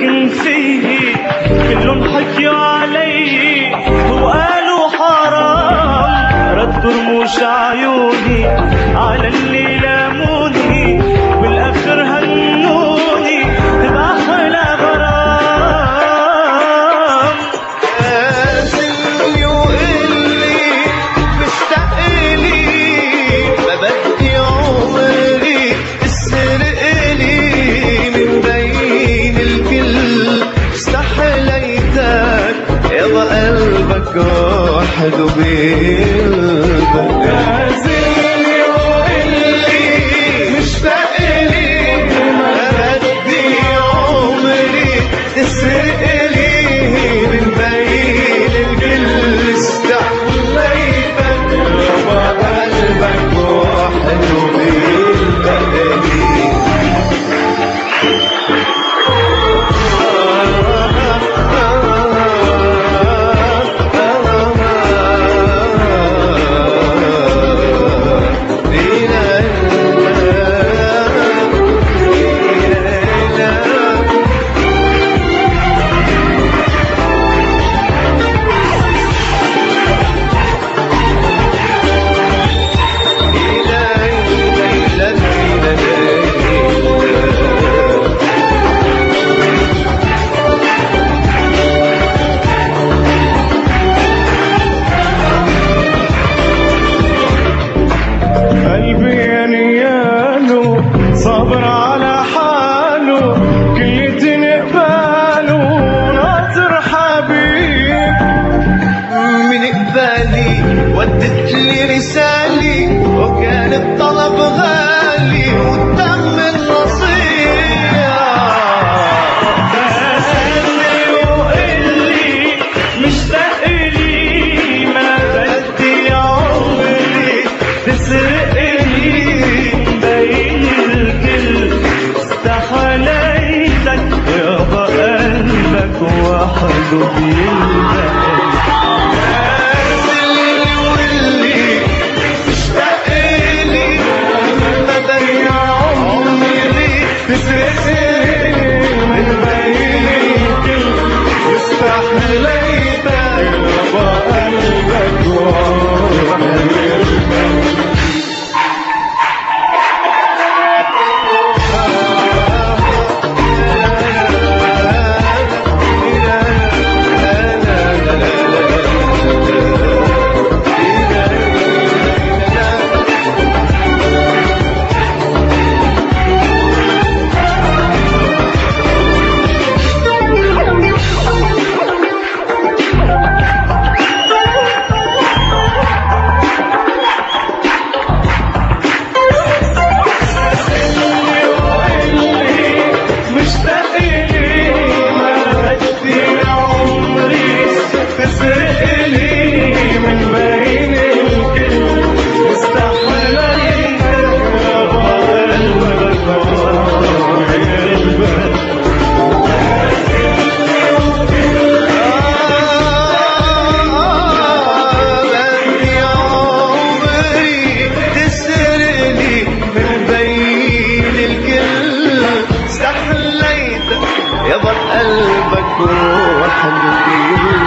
لكن فيه كلهم حكيوا علي وقالوا حرام، ردوا رموش عيوني على اللي لاموني بالاخر هنوني بأحلى غرام. قاسي وقلي مشتاق لي ما بدي عمري تسرق لي من بين الكل، استحليتك يابا قلبك وحده بيلبك. صابر على حاله كليتين قباله ناطر حبيب من قبالي ودت لي رسالي وكان الطلب غالي والدم النصيحة. قاسي وقلي مشتاق لي ما بدي عمري تسرق لي بين الكل، استحليتك يابا قلبك وحده بيلبق. يابا قلبك وحده